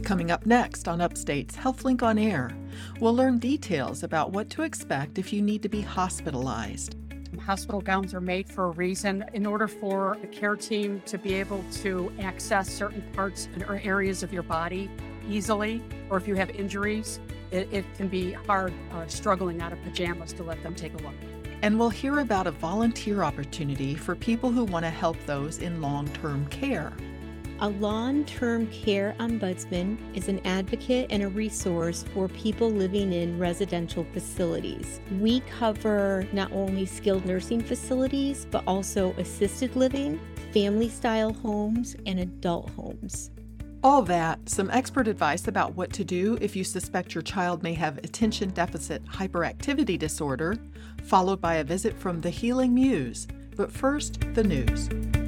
Coming up next on Upstate's HealthLink on Air, we'll learn details about what to expect if you need to be hospitalized. Hospital gowns are made for a reason. In order for the care team to be able to access certain parts or areas of your body easily, or if you have injuries, it can be hard struggling out of pajamas to let them take a look. And we'll hear about a volunteer opportunity for people who want to help those in long-term care. A long-term care ombudsman is an advocate and a resource for people living in residential facilities. We cover not only skilled nursing facilities, but also assisted living, family-style homes, and adult homes. All that, some expert advice about what to do if you suspect your child may have attention deficit hyperactivity disorder, followed by a visit from the Healing Muse. But first, the news.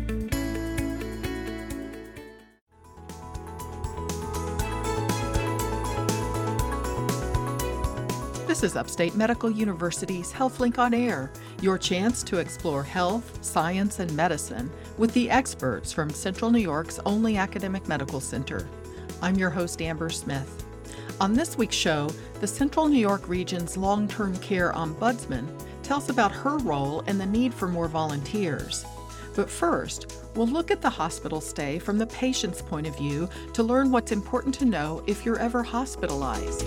This is Upstate Medical University's HealthLink on Air, your chance to explore health, science, and medicine with the experts from Central New York's only academic medical center. I'm your host, Amber Smith. On this week's show, the Central New York region's long-term care ombudsman tells about her role and the need for more volunteers. But first, we'll look at the hospital stay from the patient's point of view to learn what's important to know if you're ever hospitalized.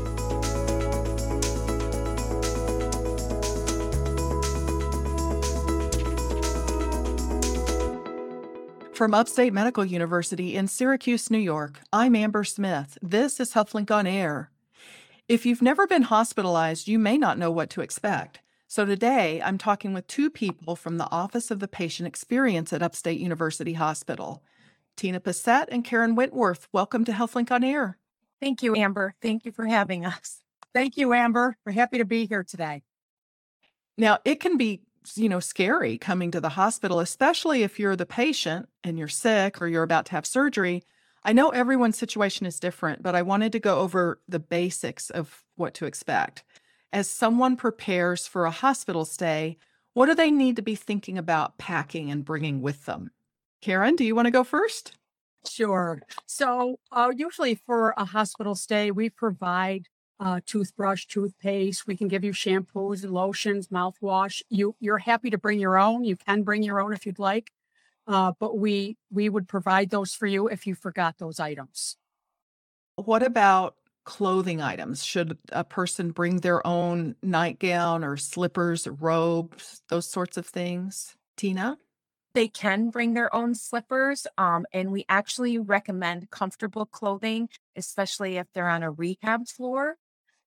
From Upstate Medical University in Syracuse, New York, I'm Amber Smith. This is HealthLink on Air. If you've never been hospitalized, you may not know what to expect. So today, I'm talking with two people from the Office of the Patient Experience at Upstate University Hospital. Tina Passett and Karen Whitworth, welcome to HealthLink on Air. Thank you, Amber. Thank you for having us. Thank you, Amber. We're happy to be here today. Now, it can be scary coming to the hospital, especially if you're the patient and you're sick or you're about to have surgery. I know everyone's situation is different, but I wanted to go over the basics of what to expect. As someone prepares for a hospital stay, what do they need to be thinking about packing and bringing with them? Karen, do you want to go first? Sure. So usually for a hospital stay, we provide toothbrush, toothpaste. We can give you shampoos and lotions, mouthwash. You're happy to bring your own. You can bring your own if you'd like, but we would provide those for you if you forgot those items. What about clothing items? Should a person bring their own nightgown or slippers, robes, those sorts of things? Tina? They can bring their own slippers, and we actually recommend comfortable clothing, especially if they're on a rehab floor.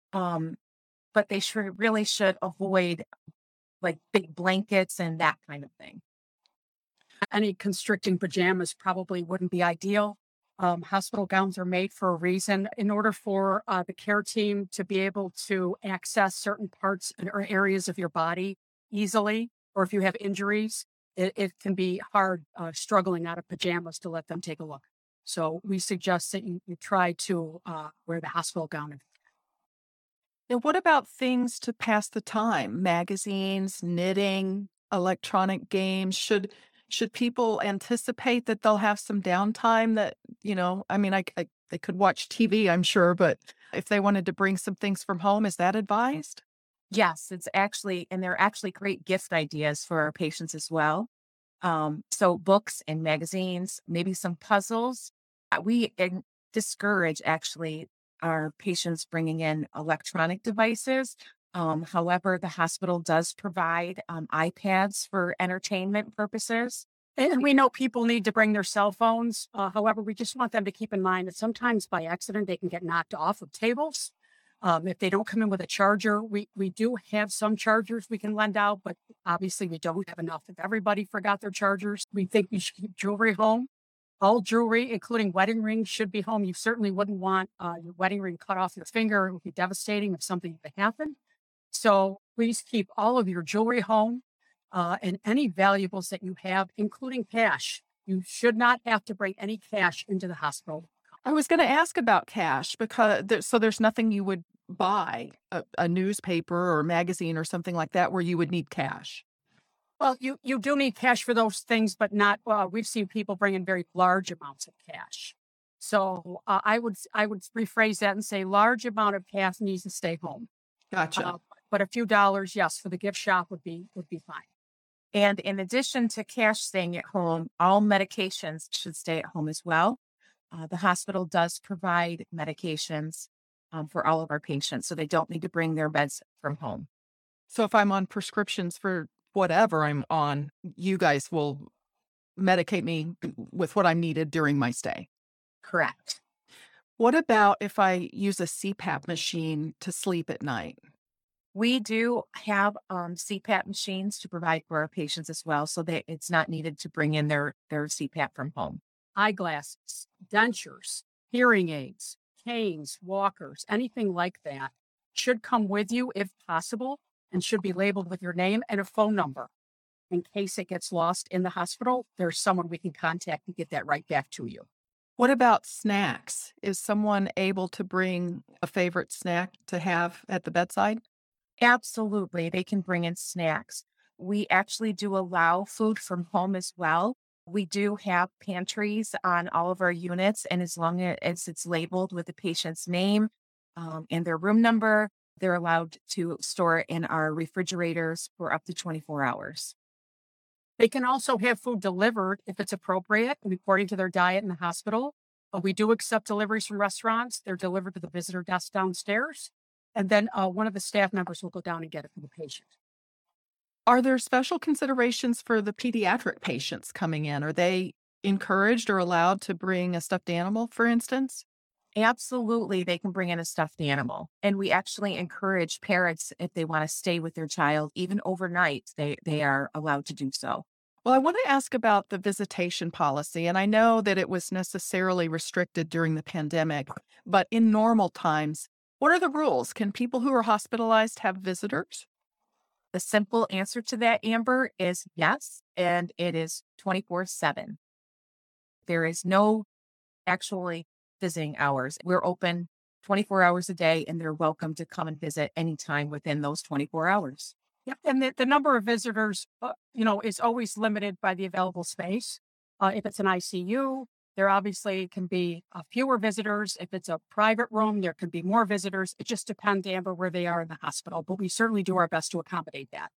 But they really should avoid like big blankets and that kind of thing. Any constricting pajamas probably wouldn't be ideal. Hospital gowns are made for a reason. In order for the care team to be able to access certain parts or areas of your body easily, or if you have injuries, it can be hard struggling out of pajamas to let them take a look. So we suggest that you try to wear the hospital gown. Now, what about things to pass the time? Magazines, knitting, electronic games? Should people anticipate that they'll have some downtime that, they could watch TV, I'm sure, but if they wanted to bring some things from home, is that advised? Yes, they're actually great gift ideas for our patients as well. So books and magazines, maybe some puzzles. We discourage actually our patients bringing in electronic devices. However, the hospital does provide iPads for entertainment purposes. And we know people need to bring their cell phones. However, we just want them to keep in mind that sometimes by accident, they can get knocked off of tables. If they don't come in with a charger, we do have some chargers we can lend out, but obviously we don't have enough. If everybody forgot their chargers, we think you should keep jewelry home. All jewelry, including wedding rings, should be home. You certainly wouldn't want your wedding ring cut off your finger. It would be devastating if something were to happen. So please keep all of your jewelry home and any valuables that you have, including cash. You should not have to bring any cash into the hospital. I was going to ask about cash because there's nothing you would buy, a newspaper or a magazine or something like that, where you would need cash. Well, you do need cash for those things, but not, we've seen people bring in very large amounts of cash. So I would rephrase that and say large amount of cash needs to stay home. Gotcha. But a few dollars, yes, for the gift shop would be fine. And in addition to cash staying at home, all medications should stay at home as well. The hospital does provide medications for all of our patients, so they don't need to bring their meds from home. So if I'm on prescriptions for whatever I'm on, you guys will medicate me with what I'm needed during my stay. Correct. What about if I use a CPAP machine to sleep at night? We do have CPAP machines to provide for our patients as well, so that it's not needed to bring in their CPAP from home. Eyeglasses, dentures, hearing aids, canes, walkers, anything like that should come with you if possible and should be labeled with your name and a phone number. In case it gets lost in the hospital, there's someone we can contact to get that right back to you. What about snacks? Is someone able to bring a favorite snack to have at the bedside? Absolutely. They can bring in snacks. We actually do allow food from home as well. We do have pantries on all of our units, and as long as it's labeled with the patient's name and their room number, they're allowed to store it in our refrigerators for up to 24 hours. They can also have food delivered if it's appropriate and according to their diet in the hospital. We do accept deliveries from restaurants. They're delivered to the visitor desk downstairs. And then one of the staff members will go down and get it for the patient. Are there special considerations for the pediatric patients coming in? Are they encouraged or allowed to bring a stuffed animal, for instance? Absolutely, they can bring in a stuffed animal. And we actually encourage parents, if they want to stay with their child, even overnight, they are allowed to do so. Well, I want to ask about the visitation policy, and I know that it was necessarily restricted during the pandemic, but in normal times, what are the rules? Can people who are hospitalized have visitors? The simple answer to that, Amber, is yes, and it is 24/7. There is no actually visiting hours. We're open 24 hours a day, and they're welcome to come and visit anytime within those 24 hours. Yep. And the number of visitors, is always limited by the available space. If it's an ICU, there obviously can be fewer visitors. If it's a private room, there could be more visitors. It just depends, Amber, where they are in the hospital, but we certainly do our best to accommodate that.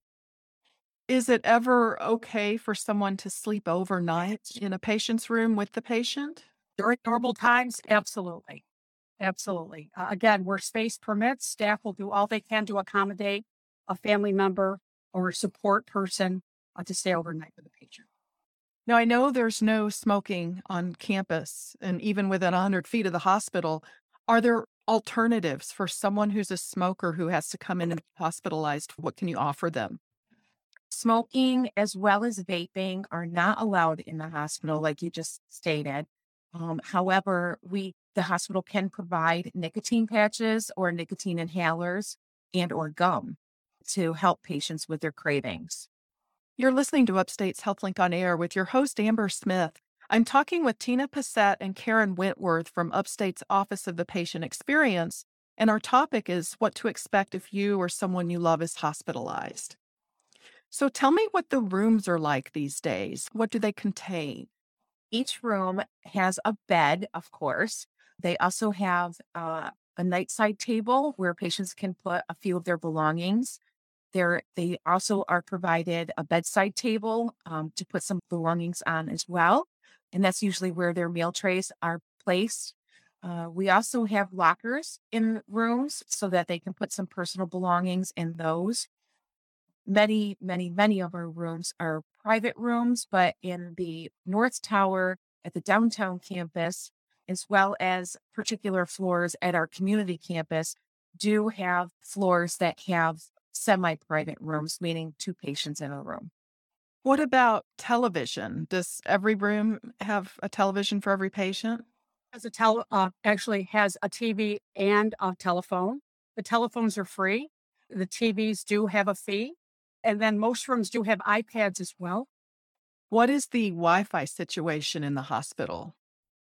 Is it ever okay for someone to sleep overnight in a patient's room with the patient? During normal times, absolutely. Absolutely. Again, where space permits, staff will do all they can to accommodate a family member or a support person to stay overnight with the patient. Now, I know there's no smoking on campus, and even within 100 feet of the hospital, are there alternatives for someone who's a smoker who has to come in and be hospitalized? What can you offer them? Smoking as well as vaping are not allowed in the hospital, like you just stated. However, the hospital can provide nicotine patches or nicotine inhalers and or gum to help patients with their cravings. You're listening to Upstate's HealthLink on Air with your host, Amber Smith. I'm talking with Tina Passett and Karen Wentworth from Upstate's Office of the Patient Experience, and our topic is what to expect if you or someone you love is hospitalized. So tell me what the rooms are like these days. What do they contain? Each room has a bed, of course. They also have a nightside table where patients can put a few of their belongings. They also are provided a bedside table to put some belongings on as well. And that's usually where their meal trays are placed. We also have lockers in rooms so that they can put some personal belongings in those. Many, many, many of our rooms are private rooms, but in the North Tower at the downtown campus, as well as particular floors at our community campus, do have floors that have semi-private rooms, meaning two patients in a room. What about television? Does every room have a television for every patient? Actually has a TV and a telephone. The telephones are free. The TVs do have a fee. And then most rooms do have iPads as well. What is the Wi-Fi situation in the hospital?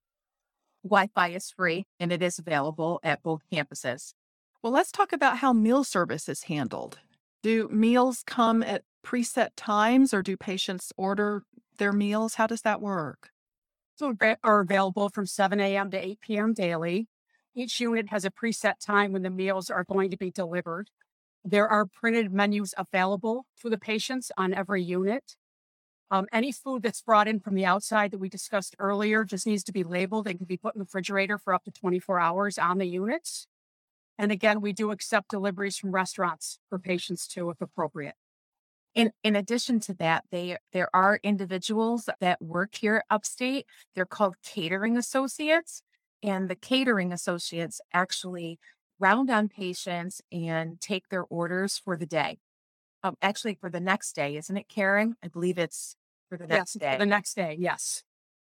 Wi-Fi is free and it is available at both campuses. Well, let's talk about how meal service is handled. Do meals come at preset times or do patients order their meals? How does that work? Are available from 7 a.m. to 8 p.m. daily. Each unit has a preset time when the meals are going to be delivered. There are printed menus available to the patients on every unit. Any food that's brought in from the outside that we discussed earlier just needs to be labeled and can be put in the refrigerator for up to 24 hours on the units. And again, we do accept deliveries from restaurants for patients too, if appropriate. In addition to that, there are individuals that work here upstate. They're called catering associates, and the catering associates actually round on patients and take their orders for the day. Actually, for the next day, isn't it, Karen? I believe it's for the next Yes, day. for the next day, yes.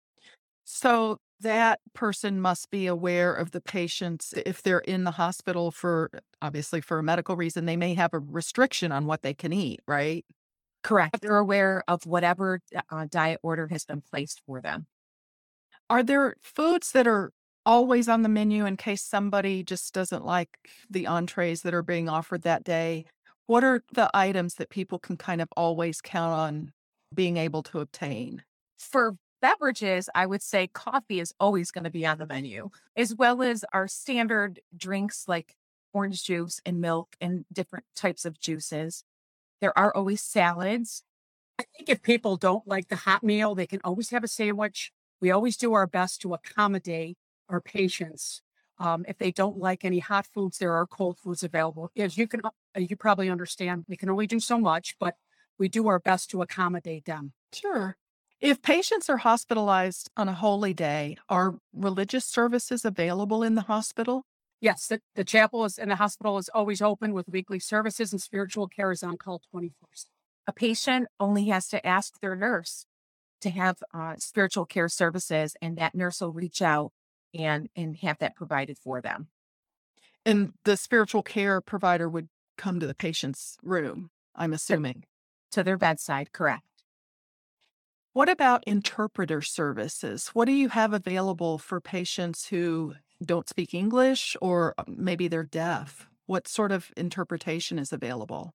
So that person must be aware of the patients if they're in the hospital for obviously for a medical reason, they may have a restriction on what they can eat, right? Correct. They're aware of whatever diet order has been placed for them. Are there foods that are always on the menu in case somebody just doesn't like the entrees that are being offered that day? What are the items that people can kind of always count on being able to obtain? For beverages, I would say coffee is always going to be on the menu, as well as our standard drinks like orange juice and milk and different types of juices. There are always salads. I think if people don't like the hot meal, they can always have a sandwich. We always do our best to accommodate our patients. If they don't like any hot foods, there are cold foods available. As you probably understand, we can only do so much, but we do our best to accommodate them. Sure. If patients are hospitalized on a holy day, are religious services available in the hospital? Yes, the chapel is and the hospital is always open with weekly services, and spiritual care is on call 24/7. A patient only has to ask their nurse to have spiritual care services, and that nurse will reach out and have that provided for them. And the spiritual care provider would come to the patient's room, I'm assuming. To their bedside, correct. What about interpreter services? What do you have available for patients who don't speak English or maybe they're deaf? What sort of interpretation is available?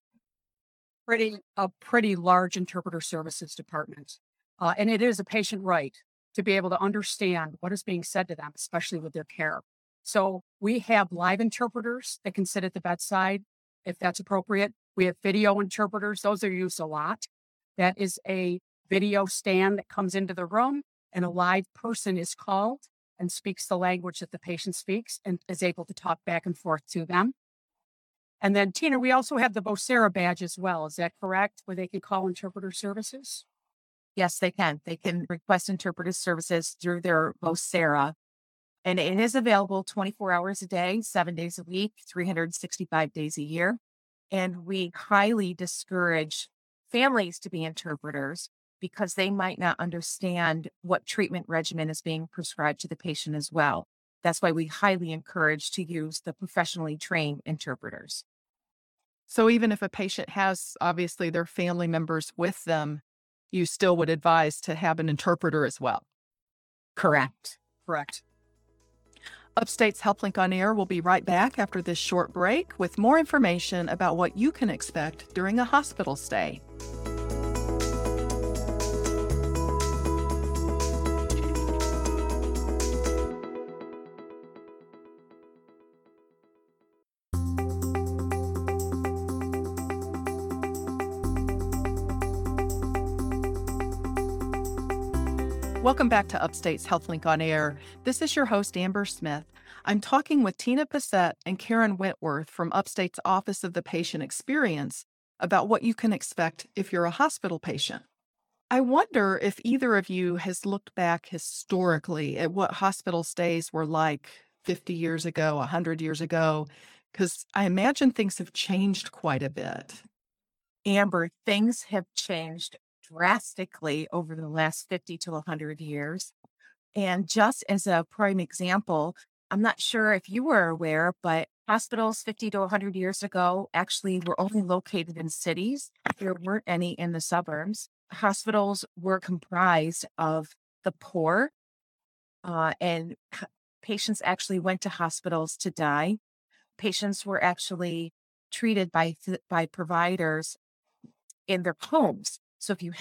A pretty large interpreter services department. And it is a patient right to be able to understand what is being said to them, especially with their care. So we have live interpreters that can sit at the bedside if that's appropriate. We have video interpreters. Those are used a lot. That is a video stand that comes into the room and a live person is called and speaks the language that the patient speaks and is able to talk back and forth to them. And then, Tina, we also have the Vocera badge as well. Is that correct? Where they can call interpreter services? Yes, they can. They can request interpretive services through their Vocera. And it is available 24 hours a day, 7 days a week, 365 days a year. And we highly discourage families to be interpreters because they might not understand what treatment regimen is being prescribed to the patient as well. That's why we highly encourage to use the professionally trained interpreters. So even if a patient has obviously their family members with them, you still would advise to have an interpreter as well. Correct. Correct. Upstate's HealthLink on Air will be right back after this short break with more information about what you can expect during a hospital stay. Welcome back to Upstate's HealthLink on Air. This is your host, Amber Smith. I'm talking with Tina Passett and Karen Whitworth from Upstate's Office of the Patient Experience about what you can expect if you're a hospital patient. I wonder if either of you has looked back historically at what hospital stays were like 50 years ago, 100 years ago, because I imagine things have changed quite a bit. Amber, things have changed drastically over the last 50 to 100 years. And just as a prime example, I'm not sure if you were aware, but hospitals 50 to 100 years ago actually were only located in cities. There weren't any in the suburbs. Hospitals were comprised of the poor, and patients actually went to hospitals to die. Patients were actually treated by providers in their homes. So if you had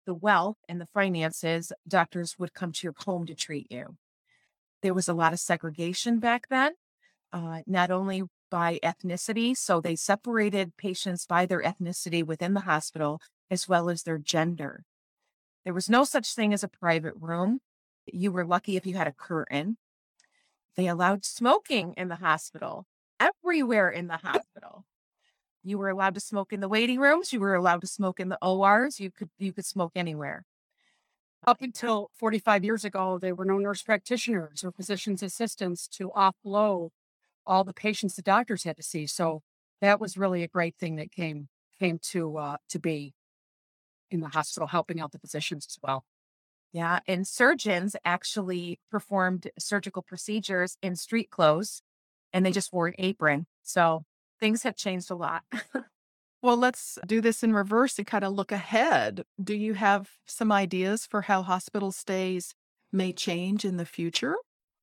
the wealth and the finances, doctors would come to your home to treat you. There was a lot of segregation back then, not only by ethnicity, so they separated patients by their ethnicity within the hospital as well as their gender. There was no such thing as a private room. You were lucky if you had a curtain. They allowed smoking in the hospital, everywhere in the hospital. You were allowed to smoke in the waiting rooms. You were allowed to smoke in the ORs. You could smoke anywhere. Up until 45 years ago, there were no nurse practitioners or physician's assistants to offload all the patients the doctors had to see. So that was really a great thing that came to be in the hospital, helping out the physicians as well. Yeah, and surgeons actually performed surgical procedures in street clothes, and they just wore an apron. So things have changed a lot. Well, let's do this in reverse and kind of look ahead. Do you have some ideas for how hospital stays may change in the future?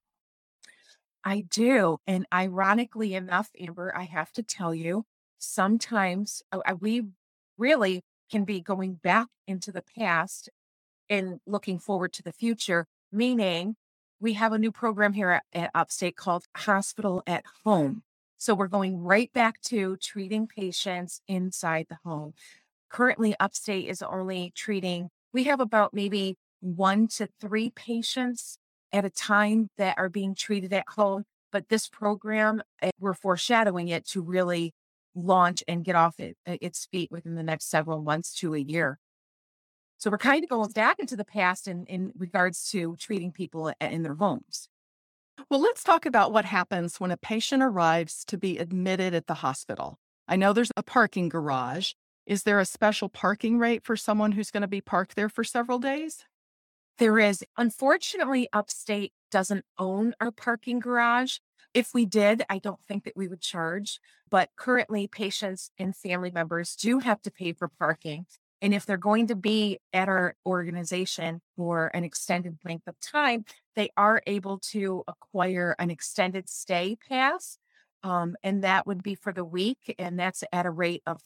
I do. And ironically enough, Amber, I have to tell you, sometimes we really can be going back into the past and looking forward to the future, meaning we have a new program here at Upstate called Hospital at Home. So we're going right back to treating patients inside the home. Currently, Upstate is only treating, we have about maybe 1 to 3 patients at a time that are being treated at home. But this program, we're foreshadowing it to really launch and get off its feet within the next several months to a year. So we're kind of going back into the past in regards to treating people in their homes. Well, let's talk about what happens when a patient arrives to be admitted at the hospital. I know there's a parking garage. Is there a special parking rate for someone who's going to be parked there for several days? There is, unfortunately, Upstate doesn't own our parking garage. If we did, I don't think that we would charge. But currently, patients and family members do have to pay for parking. And if they're going to be at our organization for an extended length of time, they are able to acquire an extended stay pass. And that would be for the week. And that's at a rate of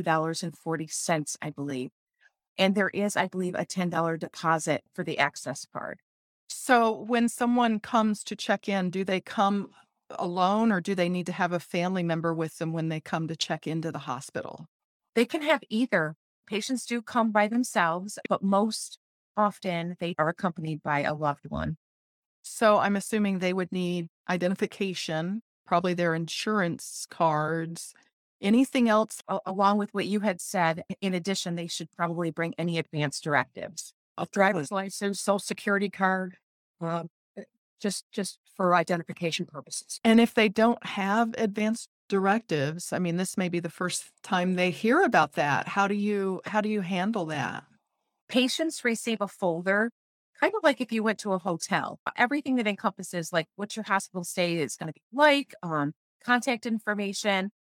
$32.40, I believe. And there is, I believe, a $10 deposit for the access card. So when someone comes to check in, do they come alone or do they need to have a family member with them when they come to check into the hospital? They can have either. Patients do come by themselves, but most often they are accompanied by a loved one. So I'm assuming they would need identification, probably their insurance cards. Anything else? Along with what you had said, in addition, they should probably bring any advance directives. A driver's license, social security card, uh, just for identification purposes. And if they don't have advanced directives, I mean, this may be the first time they hear about that. How do you handle that? Patients receive a folder, kind of like if you went to a hotel. Everything that encompasses like what your hospital stay is going to be like, contact information.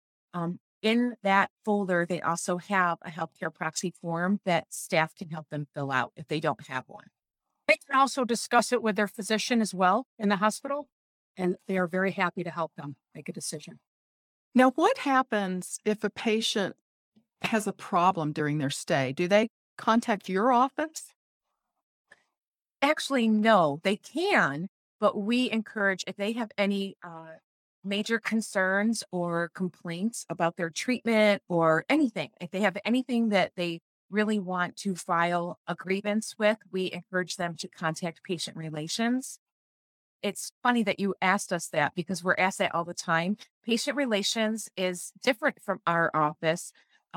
In that folder, they also have a healthcare proxy form that staff can help them fill out if they don't have one. They can also discuss it with their physician as well in the hospital, and they are very happy to help them make a decision. Now, what happens if a patient has a problem during their stay? Do they contact your office? Actually, no, they can, but we encourage if they have any major concerns or complaints about their treatment or anything, if they have anything that they really want to file a grievance with, we encourage them to contact patient relations. It's funny that you asked us that because we're asked that all the time. Patient relations is different from our office,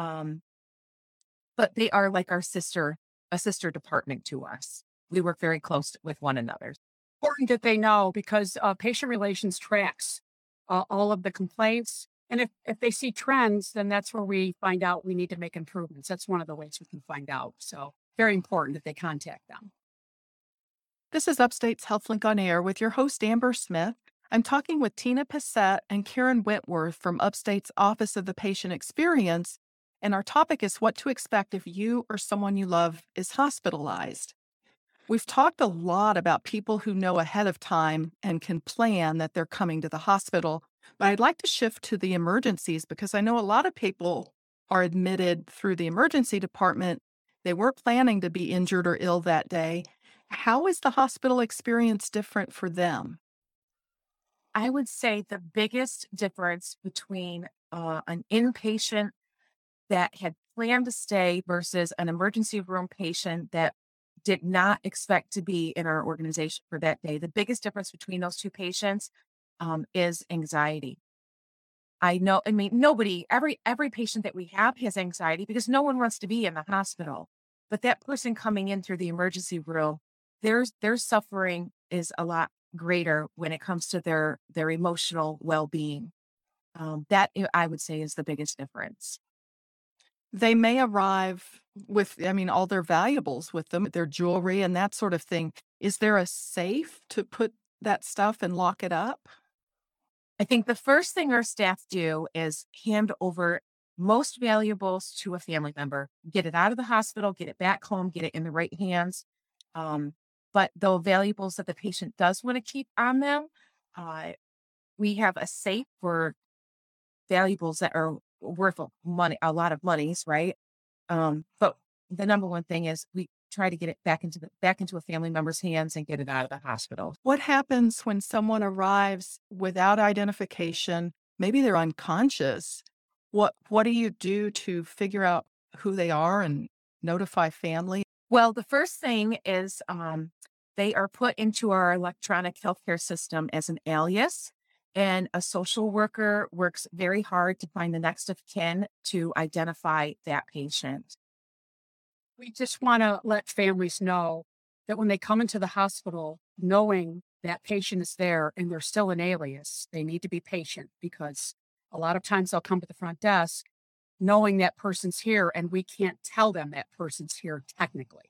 but they are like a sister department to us. We work very close with one another. Important that they know because patient relations tracks all of the complaints. And if they see trends, then that's where we find out we need to make improvements. That's one of the ways we can find out. So very important that they contact them. This is Upstate's HealthLink on Air with your host, Amber Smith. I'm talking with Tina Passett and Karen Wentworth from Upstate's Office of the Patient Experience, and our topic is what to expect if you or someone you love is hospitalized. We've talked a lot about people who know ahead of time and can plan that they're coming to the hospital, but I'd like to shift to the emergencies because I know a lot of people are admitted through the emergency department They were planning to be injured or ill that day. How is the hospital experience different for them? I would say the biggest difference between an inpatient that had planned to stay versus an emergency room patient that did not expect to be in our organization for that day. The biggest difference between those two patients is anxiety. I know, I mean, nobody, every patient that we have has anxiety because no one wants to be in the hospital. But that person coming in through the emergency room, their suffering is a lot greater when it comes to their emotional well-being. I would say is the biggest difference. They may arrive with, I mean, all their valuables with them, their jewelry and that sort of thing. Is there a safe to put that stuff and lock it up? I think the first thing our staff do is hand over most valuables to a family member, get it out of the hospital, get it back home, get it in the right hands. Um, but the valuables that the patient does want to keep on them, uh, we have a safe for valuables that are worth money, a lot of monies, right? But the number one thing is we try to get it back into a family member's hands and get it out of the hospital. What happens when someone arrives without identification? Maybe they're unconscious. What do you do to figure out who they are and notify family? Well, the first thing is they are put into our electronic healthcare system as an alias, and a social worker works very hard to find the next of kin to identify that patient. We just want to let families know that when they come into the hospital, knowing that patient is there and they're still an alias, they need to be patient because a lot of times they'll come to the front desk knowing that person's here and we can't tell them that person's here technically.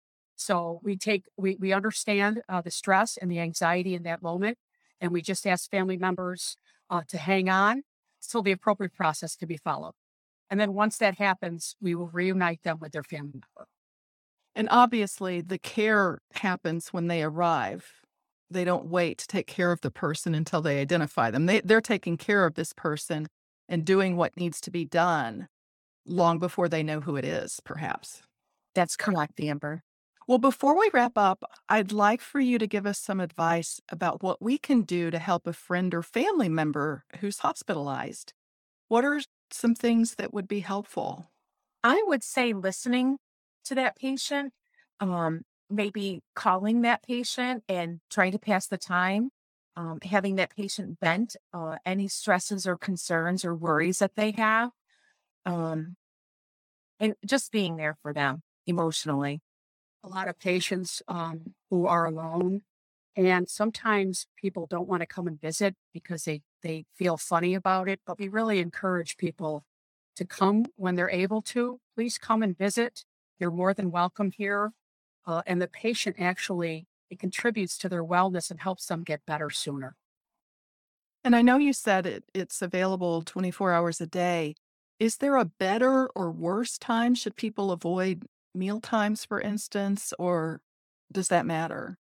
So we understand the stress and the anxiety in that moment. And we just ask family members to hang on till the appropriate process to be followed. And then once that happens, we will reunite them with their family member. And obviously, the care happens when they arrive. They don't wait to take care of the person until they identify them. They're taking care of this person and doing what needs to be done long before they know who it is, perhaps. That's correct, Amber. Well, before we wrap up, I'd like for you to give us some advice about what we can do to help a friend or family member who's hospitalized. What are some things that would be helpful? I would say listening to that patient, maybe calling that patient and trying to pass the time, having that patient vent any stresses or concerns or worries that they have, um, and just being there for them emotionally. A lot of patients who are alone, and sometimes people don't want to come and visit because they feel funny about it. But we really encourage people to come when they're able to. Please come and visit. You're more than welcome here. And the patient actually, it contributes to their wellness and helps them get better sooner. And I know you said it's available 24 hours a day. Is there a better or worse time? Should people avoid meal times, for instance, or does that matter?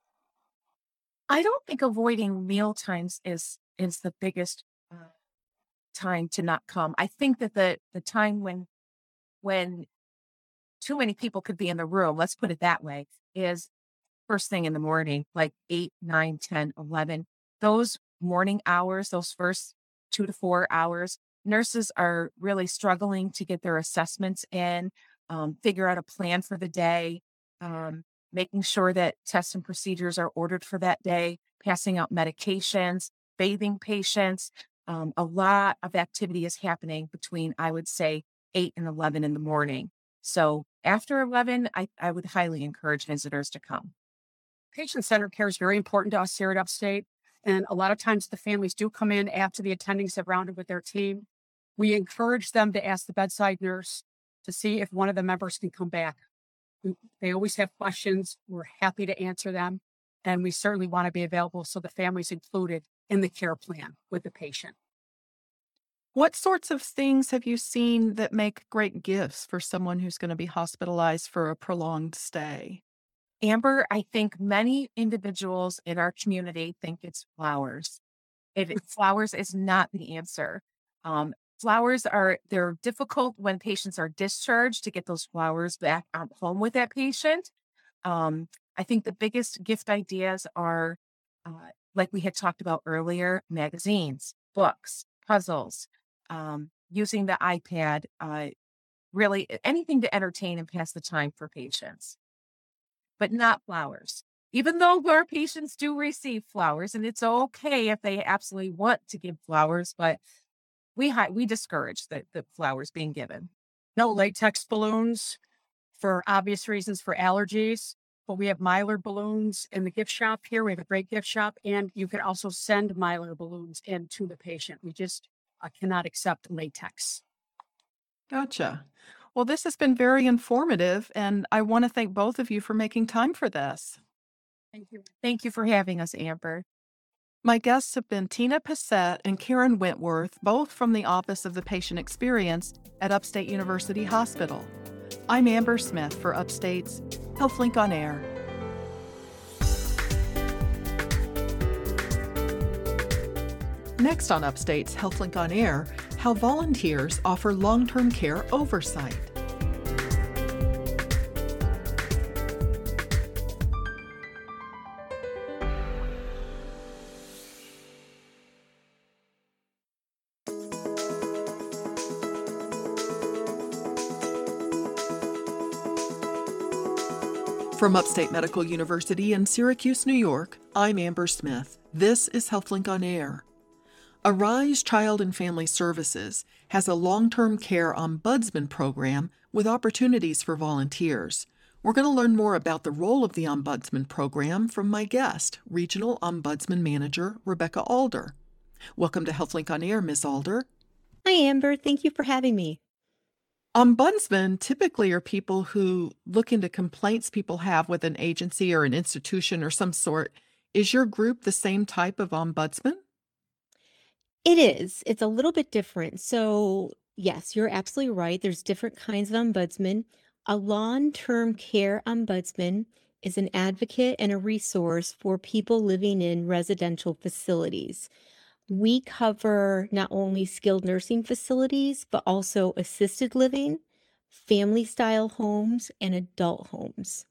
I don't think avoiding meal times is the biggest time to not come. I think that the time when too many people could be in the room, let's put it that way, is first thing in the morning, like 8, 9, 10, 11. Those morning hours, those first 2 to 4 hours, nurses are really struggling to get their assessments in, figure out a plan for the day, making sure that tests and procedures are ordered for that day, passing out medications, bathing patients. A lot of activity is happening between, I would say, 8 and 11 in the morning. So after 11, I would highly encourage visitors to come. Patient-centered care is very important to us here at Upstate. And a lot of times the families do come in after the attendings have rounded with their team. We encourage them to ask the bedside nurse to see if one of the members can come back. They always have questions. We're happy to answer them. And we certainly want to be available so the family's included in the care plan with the patient. What sorts of things have you seen that make great gifts for someone who's going to be hospitalized for a prolonged stay? Amber, I think many individuals in our community think it's flowers. Flowers is not the answer. Flowers they're difficult when patients are discharged to get those flowers back home with that patient. I think the biggest gift ideas are, like we had talked about earlier, magazines, books, puzzles, using the iPad, really anything to entertain and pass the time for patients, but not flowers. Even though our patients do receive flowers, and it's okay if they absolutely want to give flowers, but we discourage the flowers being given. No latex balloons for obvious reasons for allergies. But we have Mylar balloons in the gift shop here. We have a great gift shop, and you can also send Mylar balloons in to the patient. We just cannot accept latex. Gotcha. Well, this has been very informative, and I want to thank both of you for making time for this. Thank you. Thank you for having us, Amber. My guests have been Tina Passett and Karen Wentworth, both from the Office of the Patient Experience at Upstate University Hospital. I'm Amber Smith for Upstate's HealthLink on Air. Next on Upstate's HealthLink on Air, how volunteers offer long-term care oversight. From Upstate Medical University in Syracuse, New York, I'm Amber Smith. This is HealthLink on Air. Arise Child and Family Services has a long-term care ombudsman program with opportunities for volunteers. We're going to learn more about the role of the ombudsman program from my guest, Regional Ombudsman Manager Rebecca Alder. Welcome to HealthLink on Air, Ms. Alder. Hi, Amber. Thank you for having me. Ombudsmen typically are people who look into complaints people have with an agency or an institution or some sort. Is your group the same type of ombudsman? It is. It's a little bit different. So, yes, you're absolutely right. There's different kinds of ombudsman. A long-term care ombudsman is an advocate and a resource for people living in residential facilities. We cover not only skilled nursing facilities, but also assisted living, family-style homes, and adult homes.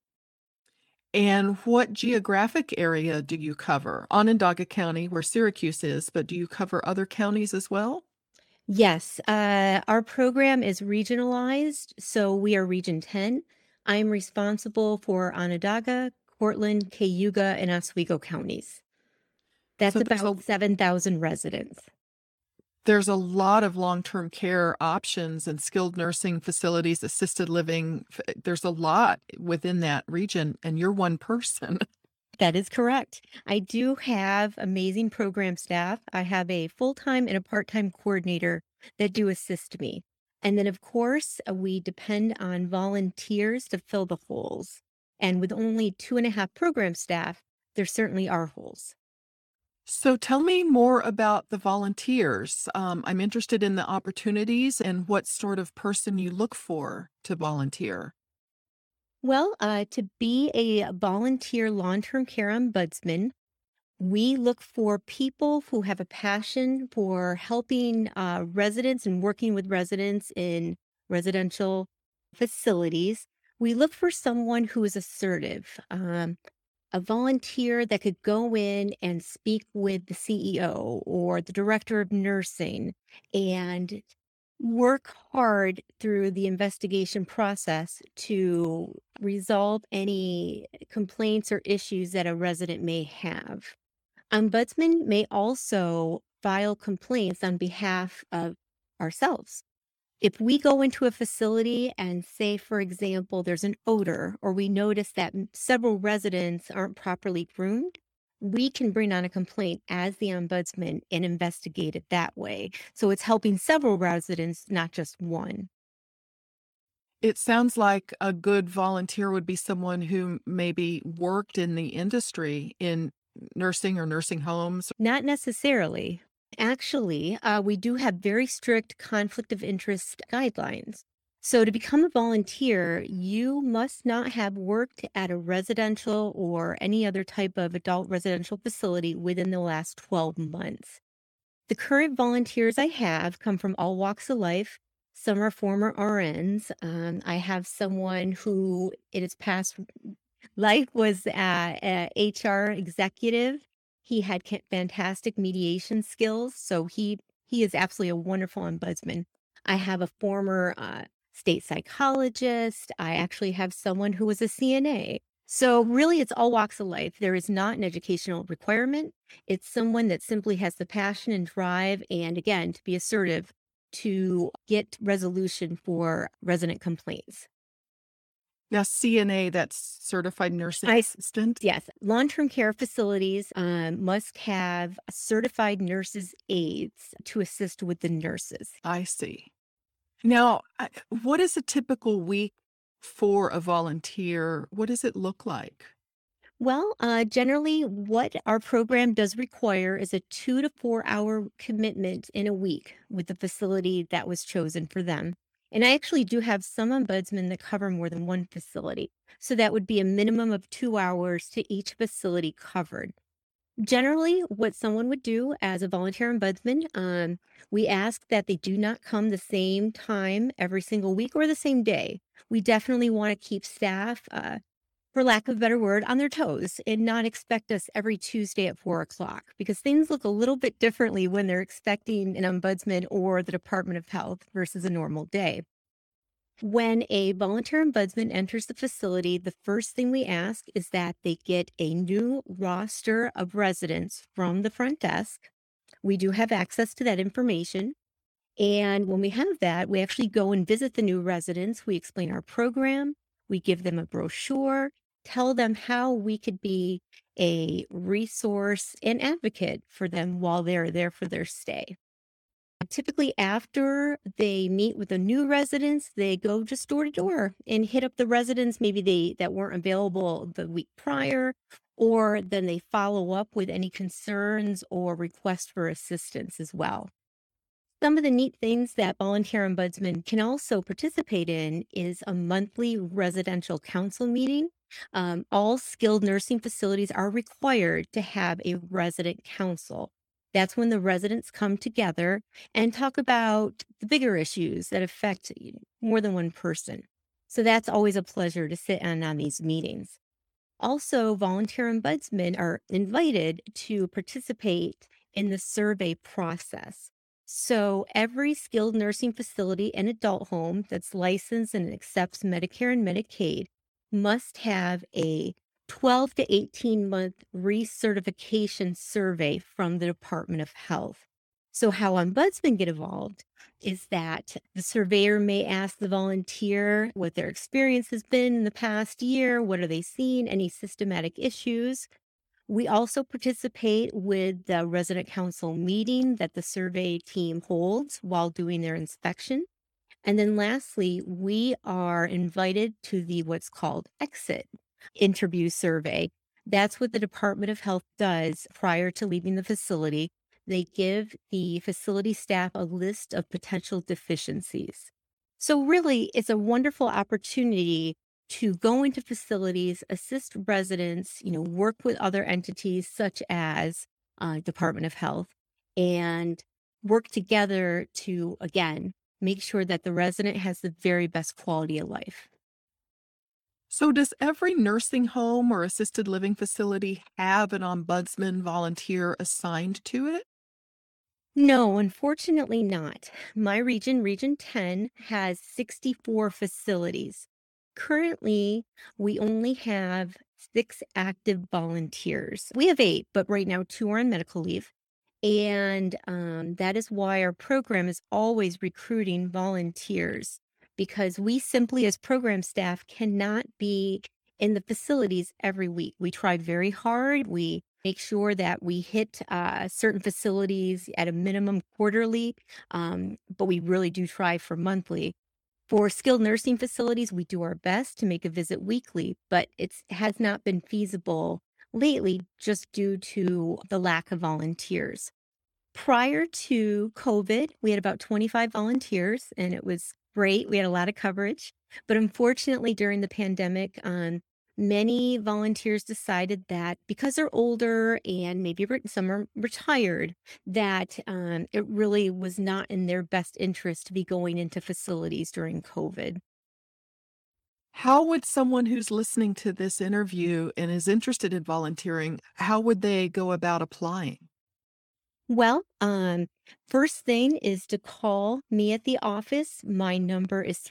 And what geographic area do you cover? Onondaga County, where Syracuse is, but do you cover other counties as well? Yes, our program is regionalized, so we are Region 10. I'm responsible for Onondaga, Cortland, Cayuga, and Oswego counties. That's So about 7,000 residents. there's a lot of long-term care options and skilled nursing facilities, assisted living. There's a lot within that region, and you're one person. That is correct. I do have amazing program staff. I have a full-time and a part-time coordinator that do assist me. And then, of course, we depend on volunteers to fill the holes. And with only 2.5 program staff, there certainly are holes. So tell me more about the volunteers. I'm interested in the opportunities and what sort of person you look for to volunteer. Well, to be a volunteer long-term care ombudsman, we look for people who have a passion for helping residents and working with residents in residential facilities. We look for someone who is assertive, a volunteer that could go in and speak with the CEO or the director of nursing and work hard through the investigation process to resolve any complaints or issues that a resident may have. Ombudsmen may also file complaints on behalf of ourselves. If we go into a facility and say, for example, there's an odor, or we notice that several residents aren't properly groomed, we can bring on a complaint as the ombudsman and investigate it that way. So it's helping several residents, not just one. It sounds like a good volunteer would be someone who maybe worked in the industry in nursing or nursing homes. Not necessarily. Actually, we do have very strict conflict of interest guidelines. So to become a volunteer, you must not have worked at a residential or any other type of adult residential facility within the last 12 months. The current volunteers I have come from all walks of life. Some are former RNs. I have someone who in his past life was a HR executive. He had fantastic mediation skills, so he is absolutely a wonderful ombudsman. I have a former state psychologist. I actually have someone who was a CNA. So really, it's all walks of life. There is not an educational requirement. It's someone that simply has the passion and drive, and again, to be assertive, to get resolution for resident complaints. Now, CNA, that's Certified Nursing I Assistant. Yes, long-term care facilities must have certified nurses aides to assist with the nurses. I see. Now, what is a typical week for a volunteer? What does it look like? Well, generally, what our program does require is a 2 to 4 hour commitment in a week with the facility that was chosen for them. And I actually do have some ombudsmen that cover more than one facility. So that would be a minimum of 2 hours to each facility covered. Generally, what someone would do as a volunteer ombudsman, we ask that they do not come the same time every single week or the same day. We definitely want to keep staff, for lack of a better word, on their toes and not expect us every Tuesday at 4 o'clock because things look a little bit differently when they're expecting an ombudsman or the Department of Health versus a normal day. When a volunteer ombudsman enters the facility, the first thing we ask is that they get a new roster of residents from the front desk. We do have access to that information. And when we have that, we actually go and visit the new residents. We explain our program, we give them a brochure, tell them how we could be a resource and advocate for them while they're there for their stay. Typically, after they meet with the new residents, they go just door to door and hit up the residents maybe that weren't available the week prior, or then they follow up with any concerns or requests for assistance as well. Some of the neat things that volunteer ombudsman can also participate in is a monthly residential council meeting. All skilled nursing facilities are required to have a resident council. That's when the residents come together and talk about the bigger issues that affect more than one person. So that's always a pleasure to sit in on these meetings. Also, volunteer ombudsmen are invited to participate in the survey process. So every skilled nursing facility and adult home that's licensed and accepts Medicare and Medicaid must have a 12 to 18 month recertification survey from the Department of Health. So how ombudsmen get involved is that the surveyor may ask the volunteer what their experience has been in the past year, what are they seeing, any systematic issues. We also participate with the resident council meeting that the survey team holds while doing their inspection. And then lastly, we are invited to the what's called exit interview survey. That's what the Department of Health does prior to leaving the facility. They give the facility staff a list of potential deficiencies. So really, it's a wonderful opportunity to go into facilities, assist residents, work with other entities such as Department of Health, and work together to, again, make sure that the resident has the very best quality of life. So does every nursing home or assisted living facility have an ombudsman volunteer assigned to it? No, unfortunately not. My region, Region 10, has 64 facilities. Currently, we only have 6 active volunteers. We have 8, but right now 2 are on medical leave. And that is why our program is always recruiting volunteers because we simply, as program staff, cannot be in the facilities every week. We try very hard. We make sure that we hit certain facilities at a minimum quarterly, but we really do try for monthly. For skilled nursing facilities, we do our best to make a visit weekly, but it has not been feasible lately just due to the lack of volunteers. Prior to COVID, we had about 25 volunteers and it was great. We had a lot of coverage, but unfortunately during the pandemic, Many volunteers decided that because they're older and maybe some are retired, that it really was not in their best interest to be going into facilities during COVID. How would someone who's listening to this interview and is interested in volunteering, how would they go about applying? Well, first thing is to call me at the office. My number is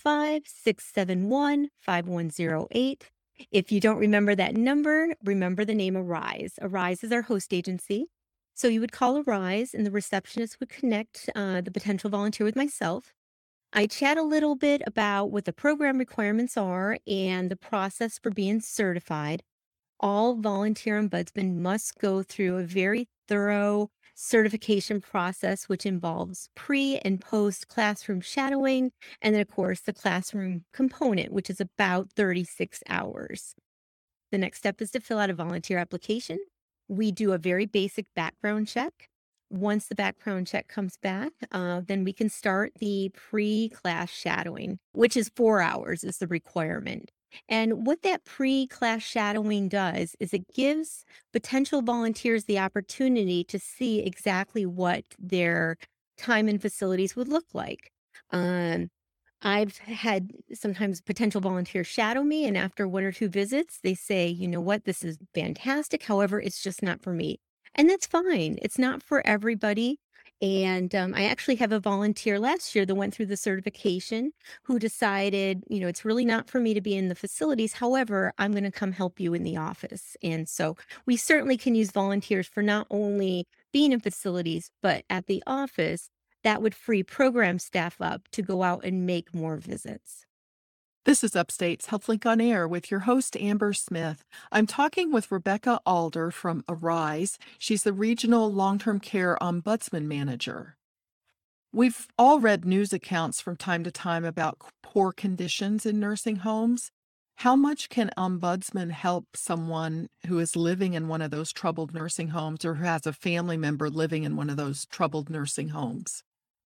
315-671-5108. If you don't remember that number, remember the name Arise. Arise is our host agency. So you would call Arise and the receptionist would connect the potential volunteer with myself. I chat a little bit about what the program requirements are and the process for being certified. All volunteer ombudsmen must go through a very thorough certification process, which involves pre and post classroom shadowing, and then, of course, the classroom component, which is about 36 hours. The next step is to fill out a volunteer application. We do a very basic background check. Once the background check comes back, then we can start the pre-class shadowing, which is 4 hours is the requirement. And what that pre-class shadowing does is it gives potential volunteers the opportunity to see exactly what their time in facilities would look like. Um, I've had sometimes potential volunteers shadow me, and after one or two visits, they say, you know what, this is fantastic. However, it's just not for me. And that's fine. It's not for everybody. And I actually have a volunteer last year that went through the certification who decided, it's really not for me to be in the facilities. However, I'm going to come help you in the office. And so we certainly can use volunteers for not only being in facilities, but at the office that would free program staff up to go out and make more visits. This is Upstate's HealthLink on Air with your host, Amber Smith. I'm talking with Rebecca Alder from Arise. She's the Regional Long-Term Care Ombudsman Manager. We've all read news accounts from time to time about poor conditions in nursing homes. How much can ombudsman help someone who is living in one of those troubled nursing homes or who has a family member living in one of those troubled nursing homes?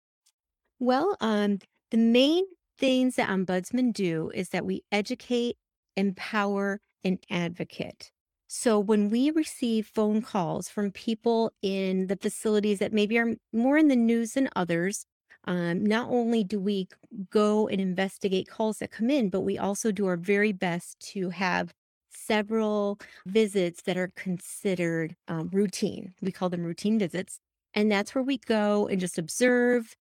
Well, the main things that ombudsmen do is that we educate, empower, and advocate. So when we receive phone calls from people in the facilities that maybe are more in the news than others, not only do we go and investigate calls that come in, but we also do our very best to have several visits that are considered routine. We call them routine visits. And that's where we go and just observe,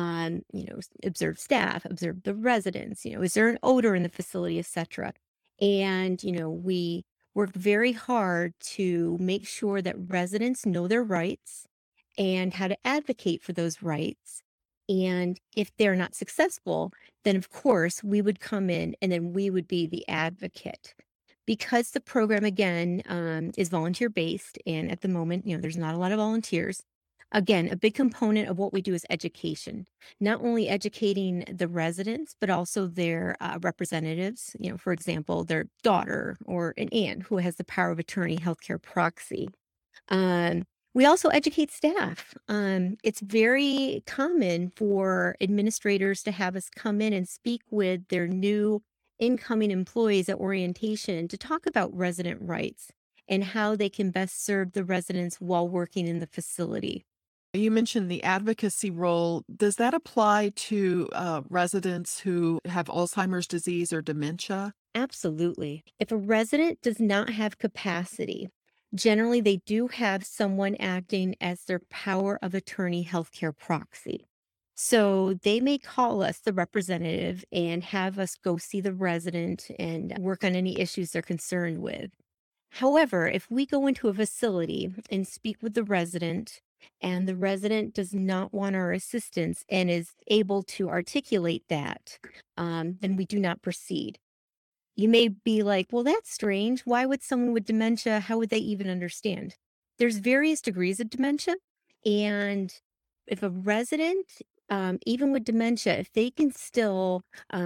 observe staff, observe the residents, is there an odor in the facility, etc. And, we work very hard to make sure that residents know their rights and how to advocate for those rights. And if they're not successful, then of course we would come in and then we would be the advocate. Because the program, again, is volunteer based, and at the moment, there's not a lot of volunteers. Again, a big component of what we do is education, not only educating the residents, but also their representatives, for example, their daughter or an aunt who has the power of attorney healthcare proxy. Um, we also educate staff. It's very common for administrators to have us come in and speak with their new incoming employees at orientation to talk about resident rights and how they can best serve the residents while working in the facility. You mentioned the advocacy role. Does that apply to residents who have Alzheimer's disease or dementia? Absolutely. If a resident does not have capacity, generally they do have someone acting as their power of attorney healthcare proxy. So they may call us, the representative, and have us go see the resident and work on any issues they're concerned with. However, if we go into a facility and speak with the resident and the resident does not want our assistance and is able to articulate that, then we do not proceed. You may be like, well, that's strange. Why would someone with dementia, how would they even understand? There's various degrees of dementia. And if a resident, even with dementia, if they can still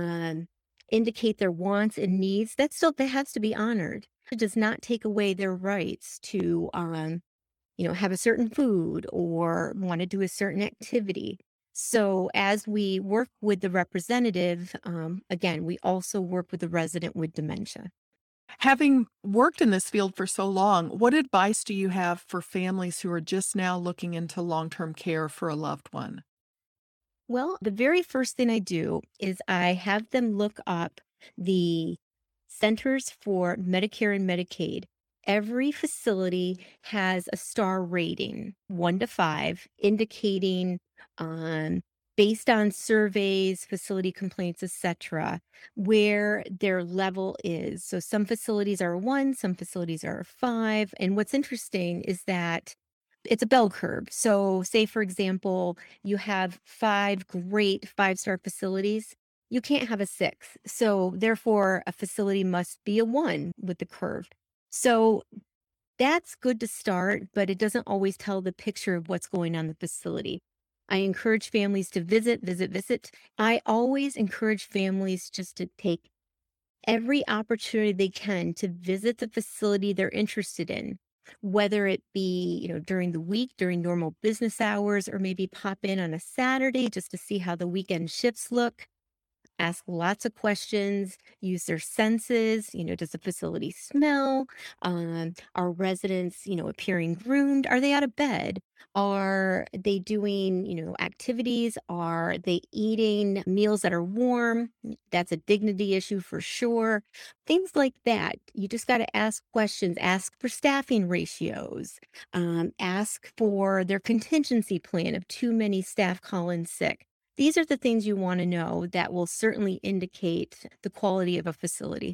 indicate their wants and needs, that has to be honored. It does not take away their rights to, have a certain food or want to do a certain activity. So as we work with the representative, again, we also work with the resident with dementia. Having worked in this field for so long, what advice do you have for families who are just now looking into long-term care for a loved one? Well, the very first thing I do is I have them look up the Centers for Medicare and Medicaid. Every facility has a star rating, 1 to 5, indicating um, based on surveys, facility complaints, etc., where their level is. So some facilities are a 1, some facilities are a 5. And what's interesting is that it's a bell curve. So, say, for example, you have 5 great 5-star facilities. You can't have a 6. So, therefore, a facility must be a 1 with the curve. So, that's good to start, but it doesn't always tell the picture of what's going on in the facility. I encourage families to visit. I always encourage families just to take every opportunity they can to visit the facility they're interested in, whether it be, during the week, during normal business hours, or maybe pop in on a Saturday just to see how the weekend shifts look. Ask lots of questions, use their senses. Does the facility smell? Are residents, appearing groomed? Are they out of bed? Are they doing, activities? Are they eating meals that are warm? That's a dignity issue for sure. Things like that. You just got to ask questions, ask for staffing ratios, ask for their contingency plan if too many staff call in sick. These are the things you want to know that will certainly indicate the quality of a facility.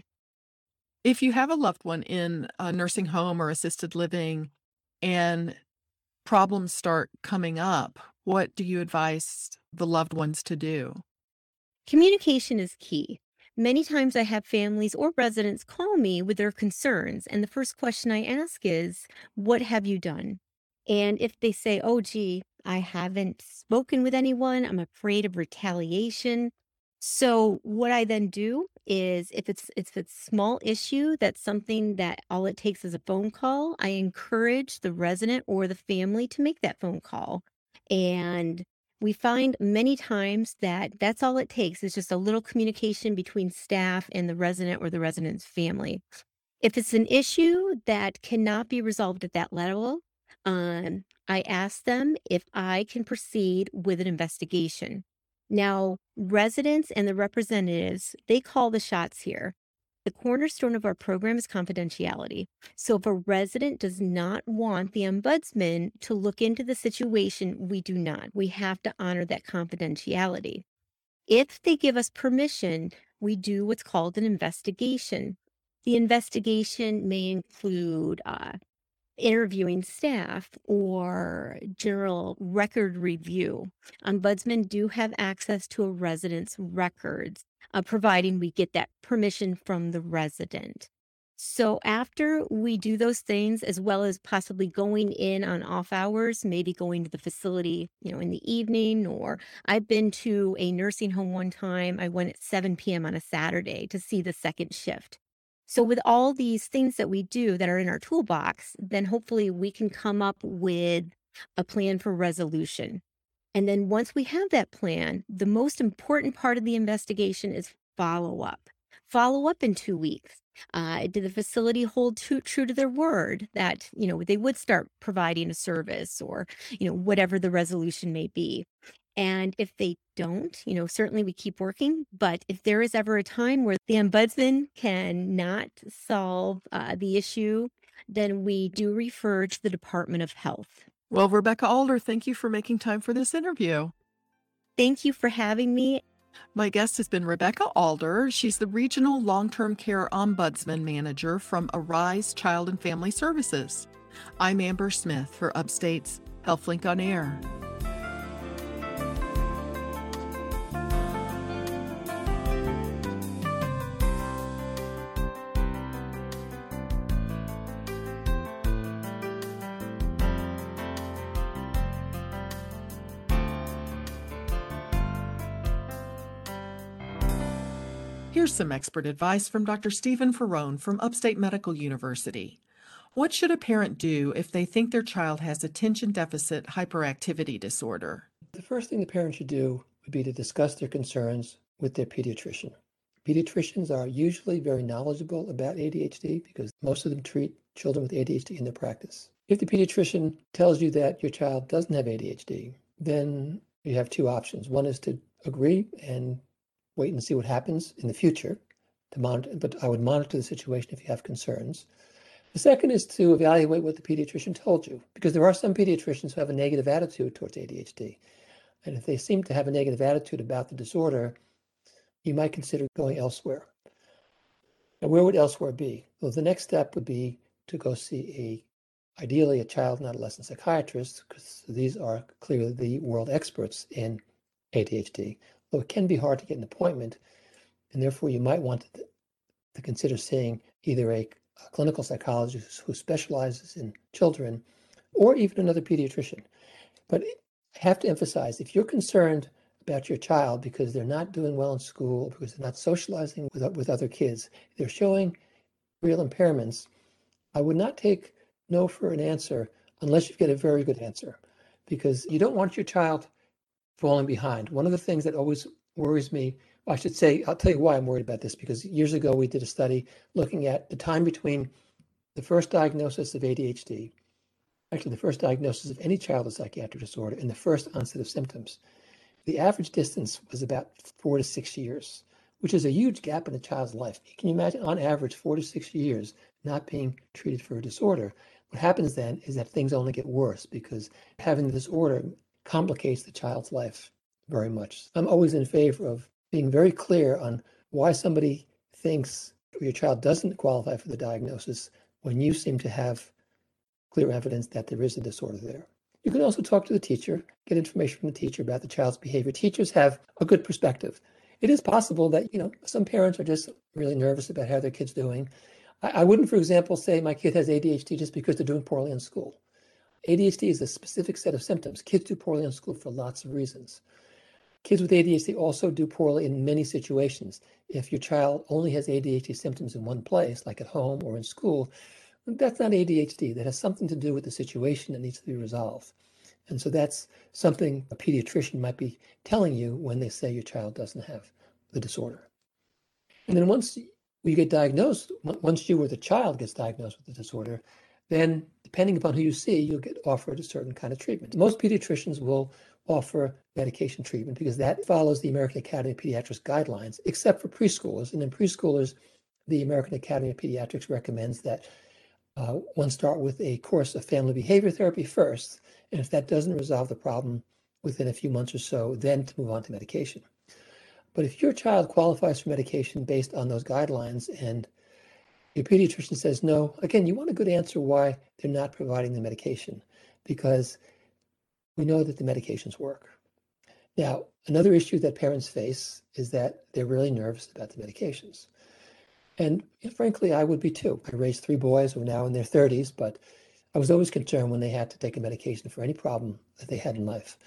If you have a loved one in a nursing home or assisted living and problems start coming up, what do you advise the loved ones to do? Communication is key. Many times I have families or residents call me with their concerns, and the first question I ask is, "What have you done?" And if they say, "Oh, gee, I haven't spoken with anyone, I'm afraid of retaliation." So what I then do is if it's small issue, that's something that all it takes is a phone call. I encourage the resident or the family to make that phone call. And we find many times that that's all it takes is just a little communication between staff and the resident or the resident's family. If it's an issue that cannot be resolved at that level, I ask them if I can proceed with an investigation. Now, residents and the representatives, they call the shots here. The cornerstone of our program is confidentiality. So if a resident does not want the ombudsman to look into the situation, we do not. We have to honor that confidentiality. If they give us permission, we do what's called an investigation. The investigation may include interviewing staff or general record review. Ombudsmen do have access to a resident's records, providing we get that permission from the resident. So after we do those things, as well as possibly going in on off hours, maybe going to the facility, in the evening, or I've been to a nursing home one time. I went at 7 p.m. on a Saturday to see the second shift. So with all these things that we do that are in our toolbox, then hopefully we can come up with a plan for resolution. And then once we have that plan, the most important part of the investigation is follow up. Follow up in 2 weeks. Did the facility hold true to their word that, they would start providing a service or, whatever the resolution may be? And if they don't, certainly we keep working. But if there is ever a time where the ombudsman cannot solve the issue, then we do refer to the Department of Health. Well, Rebecca Alder, thank you for making time for this interview. Thank you for having me. My guest has been Rebecca Alder. She's the Regional Long-Term Care Ombudsman Manager from Arise Child and Family Services. I'm Amber Smith for Upstate's HealthLink on Air. Here's some expert advice from Dr. Stephen Ferrone from Upstate Medical University. What should a parent do if they think their child has attention deficit hyperactivity disorder? The first thing the parent should do would be to discuss their concerns with their pediatrician. Pediatricians are usually very knowledgeable about ADHD because most of them treat children with ADHD in their practice. If the pediatrician tells you that your child doesn't have ADHD, then you have two options. One is to agree and wait and see what happens in the future to monitor, but I would monitor the situation if you have concerns. The second is to evaluate what the pediatrician told you, because there are some pediatricians who have a negative attitude towards ADHD. And if they seem to have a negative attitude about the disorder, you might consider going elsewhere. And where would elsewhere be? Well, the next step would be to go see ideally a child and adolescent psychiatrist, because these are clearly the world experts in ADHD. Though it can be hard to get an appointment, and therefore you might want to consider seeing either a clinical psychologist who specializes in children, or even another pediatrician. But I have to emphasize, if you're concerned about your child because they're not doing well in school, because they're not socializing with other kids, they're showing real impairments, I would not take no for an answer unless you get a very good answer, because you don't want your child falling behind. One of the things that always worries me, I should say, I'll tell you why I'm worried about this, because years ago we did a study looking at the time between the first diagnosis of ADHD, actually the first diagnosis of any child with psychiatric disorder, and the first onset of symptoms. The average distance was about 4 to 6 years, which is a huge gap in a child's life. Can you imagine, on average, 4 to 6 years not being treated for a disorder? What happens then is that things only get worse because having the disorder complicates the child's life very much. I'm always in favor of being very clear on why somebody thinks your child doesn't qualify for the diagnosis when you seem to have clear evidence that there is a disorder there. You can also talk to the teacher, get information from the teacher about the child's behavior. Teachers have a good perspective. It is possible that, some parents are just really nervous about how their kid's doing. I wouldn't, for example, say my kid has ADHD just because they're doing poorly in school. ADHD is a specific set of symptoms. Kids do poorly in school for lots of reasons. Kids with ADHD also do poorly in many situations. If your child only has ADHD symptoms in one place, like at home or in school, that's not ADHD. That has something to do with the situation that needs to be resolved. And so that's something a pediatrician might be telling you when they say your child doesn't have the disorder. And then once you get diagnosed, once you or the child gets diagnosed with the disorder, then depending upon who you see, you'll get offered a certain kind of treatment. Most pediatricians will offer medication treatment because that follows the American Academy of Pediatrics guidelines, except for preschoolers. And in preschoolers, the American Academy of Pediatrics recommends that one start with a course of family behavior therapy first, and if that doesn't resolve the problem within a few months or so, then to move on to medication. But if your child qualifies for medication based on those guidelines and your pediatrician says no, again, you want a good answer why they're not providing the medication, because we know that the medications work. Now, another issue that parents face is that they're really nervous about the medications. And frankly, I would be too. I raised 3 boys who are now in their 30s, but I was always concerned when they had to take a medication for any problem that they had in life.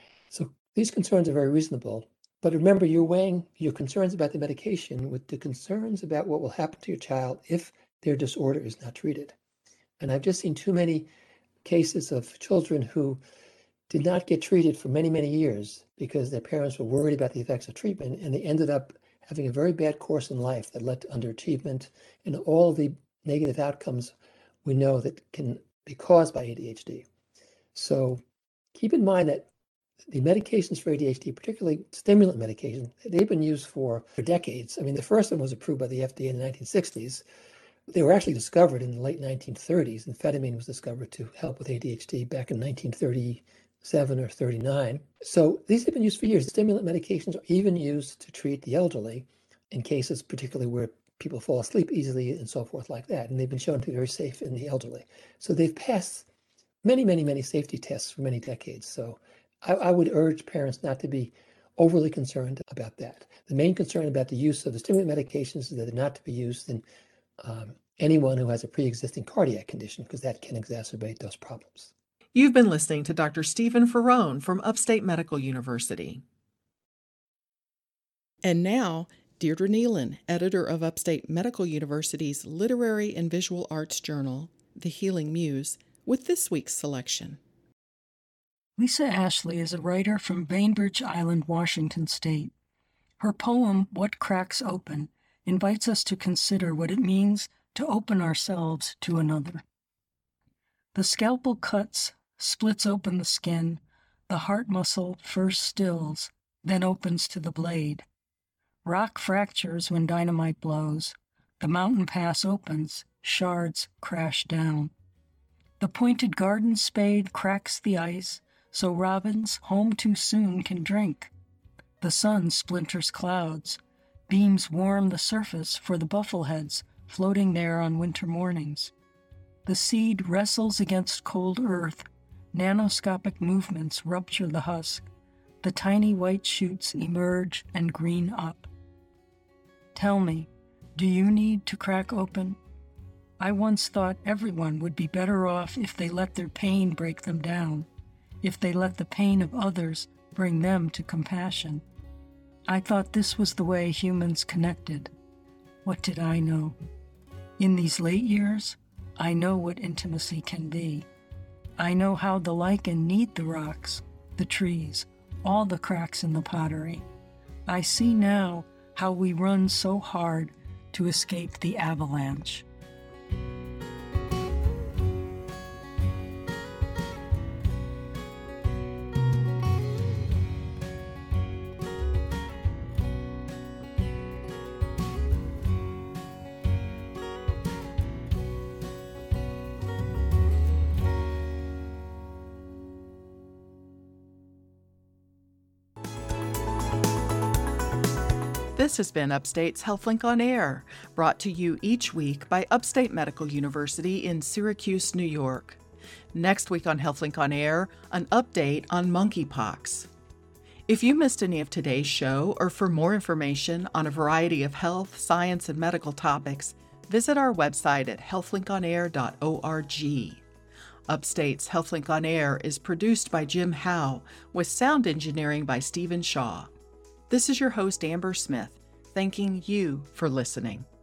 So these concerns are very reasonable. But remember, you're weighing your concerns about the medication with the concerns about what will happen to your child if their disorder is not treated. And I've just seen too many cases of children who did not get treated for many, many years because their parents were worried about the effects of treatment, and they ended up having a very bad course in life that led to underachievement and all the negative outcomes we know that can be caused by ADHD. So keep in mind that the medications for ADHD, particularly stimulant medication, they've been used for decades. I mean, the first one was approved by the FDA in the 1960s. They were actually discovered in the late 1930s. Amphetamine was discovered to help with ADHD back in 1937 or 39. So these have been used for years. Stimulant medications are even used to treat the elderly in cases particularly where people fall asleep easily and so forth like that. And they've been shown to be very safe in the elderly. So they've passed many, many, many safety tests for many decades. So I would urge parents not to be overly concerned about that. The main concern about the use of the stimulant medications is that they're not to be used in anyone who has a pre-existing cardiac condition, because that can exacerbate those problems. You've been listening to Dr. Stephen Ferrone from Upstate Medical University. And now, Deirdre Nealon, editor of Upstate Medical University's Literary and Visual Arts Journal, The Healing Muse, with this week's selection. Lisa Ashley is a writer from Bainbridge Island, Washington State. Her poem, What Cracks Open, invites us to consider what it means to open ourselves to another. The scalpel cuts, splits open the skin, the heart muscle first stills, then opens to the blade. Rock fractures when dynamite blows. The mountain pass opens, shards crash down. The pointed garden spade cracks the ice, so robins, home too soon, can drink. The sun splinters clouds. Beams warm the surface for the buffleheads floating there on winter mornings. The seed wrestles against cold earth. Nanoscopic movements rupture the husk. The tiny white shoots emerge and green up. Tell me, do you need to crack open? I once thought everyone would be better off if they let their pain break them down, if they let the pain of others bring them to compassion. I thought this was the way humans connected. What did I know? In these late years, I know what intimacy can be. I know how the lichen need the rocks, the trees, all the cracks in the pottery. I see now how we run so hard to escape the avalanche. This has been Upstate's HealthLink on Air, brought to you each week by Upstate Medical University in Syracuse, New York. Next week on HealthLink on Air, an update on monkeypox. If you missed any of today's show, or for more information on a variety of health, science, and medical topics, visit our website at healthlinkonair.org. Upstate's HealthLink on Air is produced by Jim Howe, with sound engineering by Stephen Shaw. This is your host, Amber Smith, thanking you for listening.